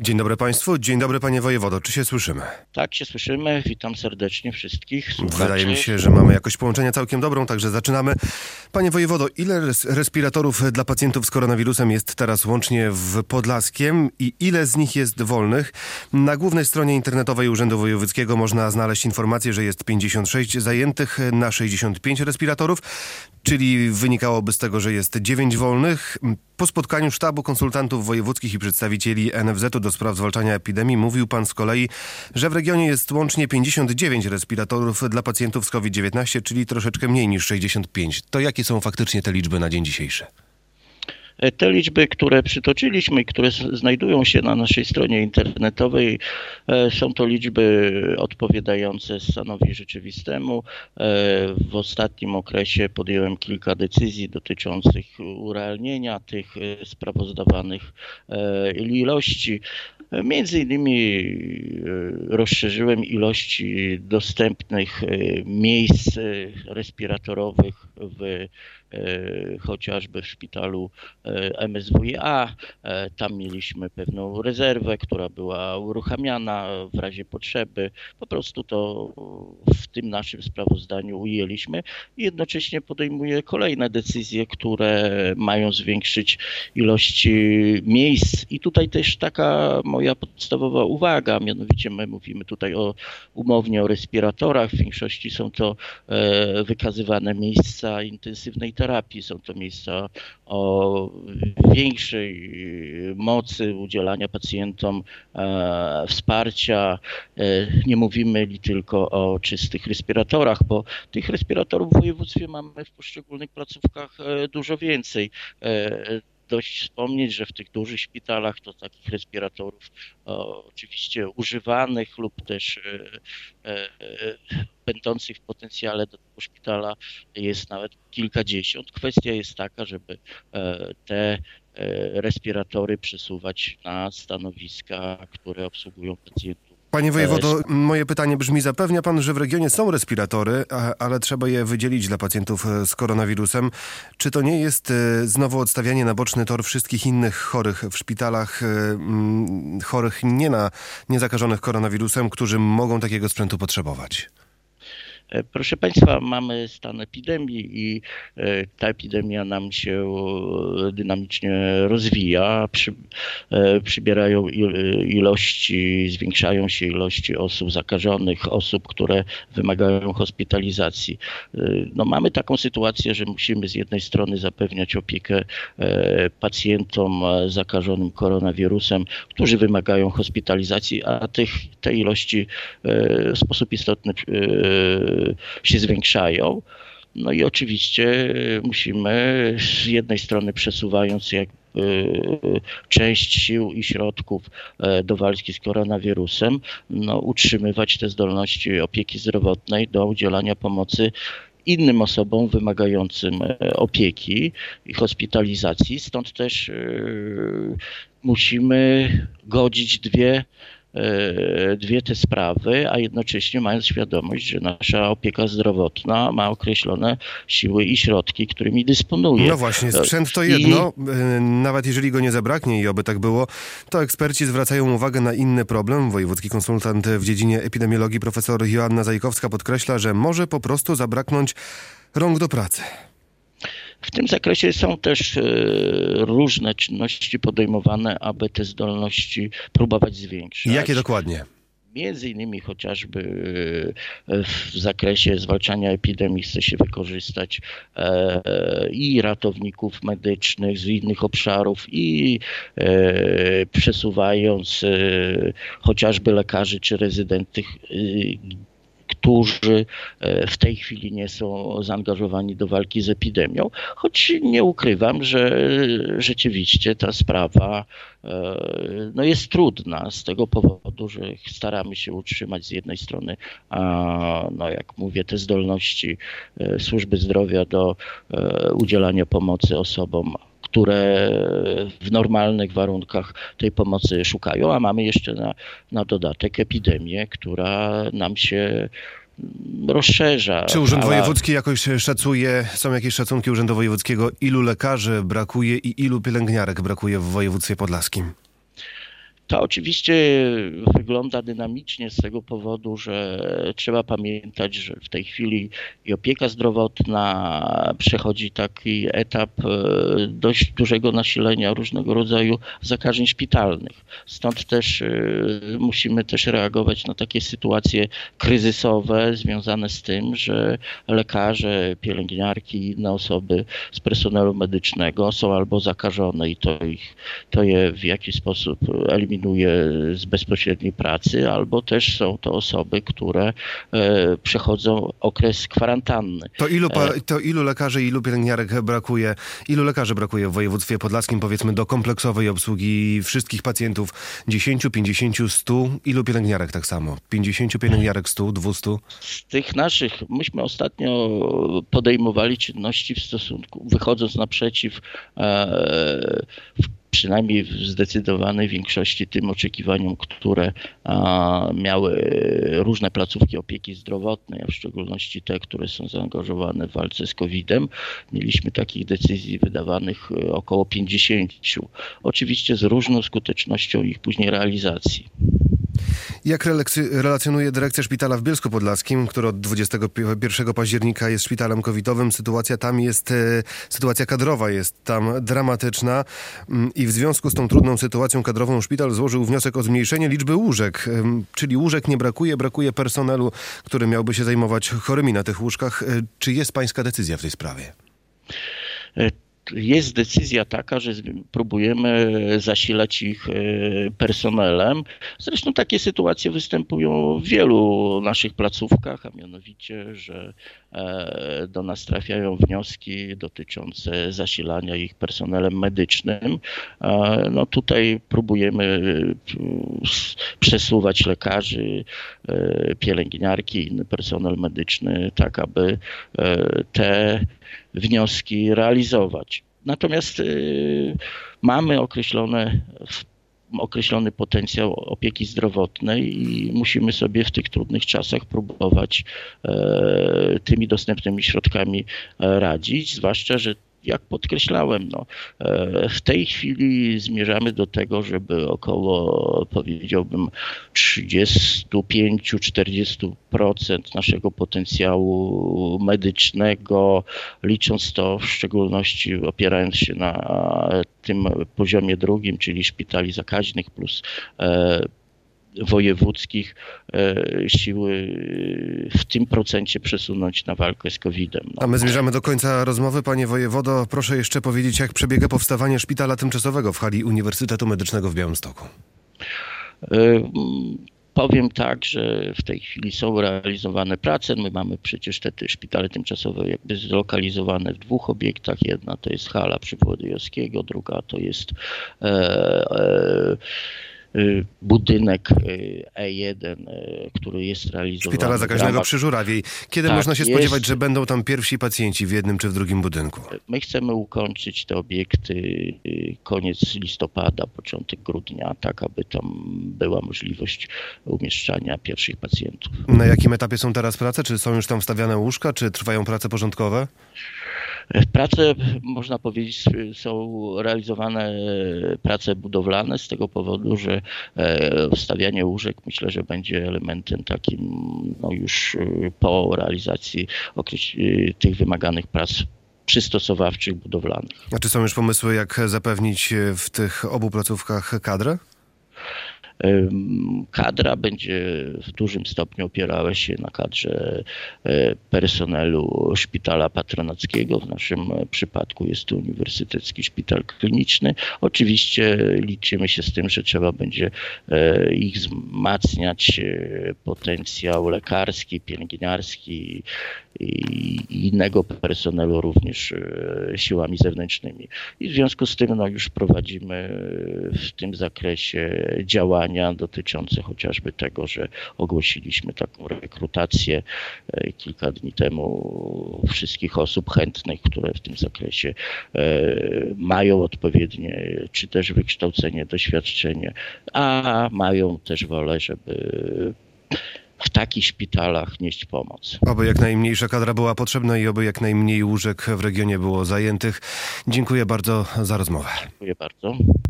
Dzień dobry Państwu, dzień dobry Panie Wojewodo, czy się słyszymy? Tak, się słyszymy, witam serdecznie wszystkich słuchaczy. Wydaje mi się, że mamy jakość połączenia całkiem dobrą, także zaczynamy. Panie Wojewodo, ile respiratorów dla pacjentów z koronawirusem jest teraz łącznie w Podlaskiem i ile z nich jest wolnych? Na głównej stronie internetowej Urzędu Wojewódzkiego można znaleźć informację, że jest 56 zajętych na 65 respiratorów, czyli wynikałoby z tego, że jest 9 wolnych. Po spotkaniu sztabu konsultantów wojewódzkich i przedstawicieli NFZ-u do spraw zwalczania epidemii mówił pan z kolei, że w regionie jest łącznie 59 respiratorów dla pacjentów z COVID-19, czyli troszeczkę mniej niż 65. To jakie są faktycznie te liczby na dzień dzisiejszy? Te liczby, które przytoczyliśmy i które znajdują się na naszej stronie internetowej, są to liczby odpowiadające stanowi rzeczywistemu. W ostatnim okresie podjąłem kilka decyzji dotyczących urealnienia tych sprawozdawanych ilości. Między innymi rozszerzyłem ilości dostępnych miejsc respiratorowych chociażby w szpitalu MSWiA. Tam mieliśmy pewną rezerwę, która była uruchamiana w razie potrzeby. Po prostu to w tym naszym sprawozdaniu ujęliśmy i jednocześnie podejmuję kolejne decyzje, które mają zwiększyć ilości miejsc. I tutaj też taka moja podstawowa uwaga, mianowicie my mówimy tutaj umownie o respiratorach. W większości są to wykazywane miejsca intensywnej terapii. Są to miejsca o większej mocy udzielania pacjentom wsparcia. Nie mówimy tylko o czystych respiratorach, bo tych respiratorów w województwie mamy w poszczególnych placówkach dużo więcej. Dość wspomnieć, że w tych dużych szpitalach to takich respiratorów oczywiście używanych lub też będących w potencjale do tego szpitala jest nawet kilkadziesiąt. Kwestia jest taka, żeby te respiratory przesuwać na stanowiska, które obsługują pacjentów. Panie wojewodo, moje pytanie brzmi, zapewnia pan, że w regionie są respiratory, ale trzeba je wydzielić dla pacjentów z koronawirusem. Czy to nie jest znowu odstawianie na boczny tor wszystkich innych chorych w szpitalach, chorych nie zakażonych koronawirusem, którzy mogą takiego sprzętu potrzebować? Proszę Państwa, mamy stan epidemii i ta epidemia nam się dynamicznie rozwija. Przybierają ilości, zwiększają się ilości osób zakażonych, osób, które wymagają hospitalizacji. No, mamy taką sytuację, że musimy z jednej strony zapewniać opiekę pacjentom zakażonym koronawirusem, którzy wymagają hospitalizacji, a te ilości w sposób istotny się zwiększają. No i oczywiście musimy z jednej strony przesuwając część sił i środków do walki z koronawirusem, utrzymywać te zdolności opieki zdrowotnej do udzielania pomocy innym osobom wymagającym opieki i hospitalizacji. Stąd też musimy godzić dwie te sprawy, a jednocześnie mając świadomość, że nasza opieka zdrowotna ma określone siły i środki, którymi dysponuje. No właśnie, sprzęt to jedno, nawet jeżeli go nie zabraknie i oby tak było, to eksperci zwracają uwagę na inny problem. Wojewódzki konsultant w dziedzinie epidemiologii profesor Joanna Zajkowska podkreśla, że może po prostu zabraknąć rąk do pracy. W tym zakresie są też różne czynności podejmowane, aby te zdolności próbować zwiększyć. Jakie dokładnie? Między innymi chociażby w zakresie zwalczania epidemii chce się wykorzystać i ratowników medycznych z innych obszarów i przesuwając chociażby lekarzy czy rezydentów, którzy w tej chwili nie są zaangażowani do walki z epidemią, choć nie ukrywam, że rzeczywiście ta sprawa jest trudna z tego powodu, że staramy się utrzymać z jednej strony, jak mówię, te zdolności służby zdrowia do udzielania pomocy osobom, które w normalnych warunkach tej pomocy szukają, a mamy jeszcze na dodatek epidemię, która nam się rozszerza. Czy Urząd Wojewódzki jakoś szacuje, są jakieś szacunki Urzędu Wojewódzkiego, ilu lekarzy brakuje i ilu pielęgniarek brakuje w województwie podlaskim? To oczywiście wygląda dynamicznie z tego powodu, że trzeba pamiętać, że w tej chwili i opieka zdrowotna przechodzi taki etap dość dużego nasilenia różnego rodzaju zakażeń szpitalnych. Stąd też musimy też reagować na takie sytuacje kryzysowe związane z tym, że lekarze, pielęgniarki i inne osoby z personelu medycznego są albo zakażone i to je w jakiś sposób eliminuje z bezpośredniej pracy, albo też są to osoby, które przechodzą okres kwarantanny. To ilu lekarzy, ilu pielęgniarek brakuje, ilu lekarzy brakuje w województwie podlaskim, powiedzmy, do kompleksowej obsługi wszystkich pacjentów? 10, 50, 100? Ilu pielęgniarek tak samo? 50 pielęgniarek, 100, 200? Z tych naszych, myśmy ostatnio podejmowali czynności w stosunku, wychodząc naprzeciw przynajmniej w zdecydowanej większości tym oczekiwaniom, które miały różne placówki opieki zdrowotnej, a w szczególności te, które są zaangażowane w walce z COVID-em. Mieliśmy takich decyzji wydawanych około 50. Oczywiście z różną skutecznością ich później realizacji. Jak relacjonuje dyrekcja szpitala w Bielsku Podlaskim, który od 21 października jest szpitalem covidowym, sytuacja kadrowa jest tam dramatyczna i w związku z tą trudną sytuacją kadrową szpital złożył wniosek o zmniejszenie liczby łóżek, czyli łóżek nie brakuje personelu, który miałby się zajmować chorymi na tych łóżkach. Czy jest pańska decyzja w tej sprawie? Jest decyzja taka, że próbujemy zasilać ich personelem. Zresztą takie sytuacje występują w wielu naszych placówkach, a mianowicie, że do nas trafiają wnioski dotyczące zasilania ich personelem medycznym. No tutaj próbujemy przesuwać lekarzy, pielęgniarki i inny personel medyczny, tak aby te wnioski realizować. Natomiast mamy określony potencjał opieki zdrowotnej i musimy sobie w tych trudnych czasach próbować tymi dostępnymi środkami radzić, zwłaszcza, że jak podkreślałem, w tej chwili zmierzamy do tego, żeby około, powiedziałbym, 35-40% naszego potencjału medycznego, licząc to w szczególności opierając się na tym poziomie drugim, czyli szpitali zakaźnych plus wojewódzkich, siły w tym procencie przesunąć na walkę z COVID-em. A my zmierzamy do końca rozmowy. Panie wojewodo, proszę jeszcze powiedzieć, jak przebiega powstawanie szpitala tymczasowego w hali Uniwersytetu Medycznego w Białymstoku. Powiem tak, że w tej chwili są realizowane prace. My mamy przecież te szpitale tymczasowe jakby zlokalizowane w dwóch obiektach. Jedna to jest hala przy Włodyjowskiego, druga to jest budynek E1, który jest realizowany. Szpitala Zakaźnego przy Żurawiej. Kiedy można się spodziewać, że będą tam pierwsi pacjenci w jednym czy w drugim budynku? My chcemy ukończyć te obiekty koniec listopada, początek grudnia, tak aby tam była możliwość umieszczania pierwszych pacjentów. Na jakim etapie są teraz prace? Czy są już tam wstawiane łóżka? Czy trwają prace porządkowe? Prace, można powiedzieć, są realizowane prace budowlane z tego powodu, że wstawianie łóżek myślę, że będzie elementem takim już po realizacji tych wymaganych prac przystosowawczych, budowlanych. A czy są już pomysły, jak zapewnić w tych obu placówkach kadrę? Kadra będzie w dużym stopniu opierała się na kadrze personelu szpitala patronackiego. W naszym przypadku jest to Uniwersytecki Szpital Kliniczny. Oczywiście liczymy się z tym, że trzeba będzie ich wzmacniać, potencjał lekarski, pielęgniarski i innego personelu również siłami zewnętrznymi. I w związku z tym już prowadzimy w tym zakresie działania dotyczące chociażby tego, że ogłosiliśmy taką rekrutację kilka dni temu wszystkich osób chętnych, które w tym zakresie mają odpowiednie czy też wykształcenie, doświadczenie, a mają też wolę, żeby w takich szpitalach nieść pomoc. Oby jak najmniejsza kadra była potrzebna i oby jak najmniej łóżek w regionie było zajętych. Dziękuję bardzo za rozmowę. Dziękuję bardzo.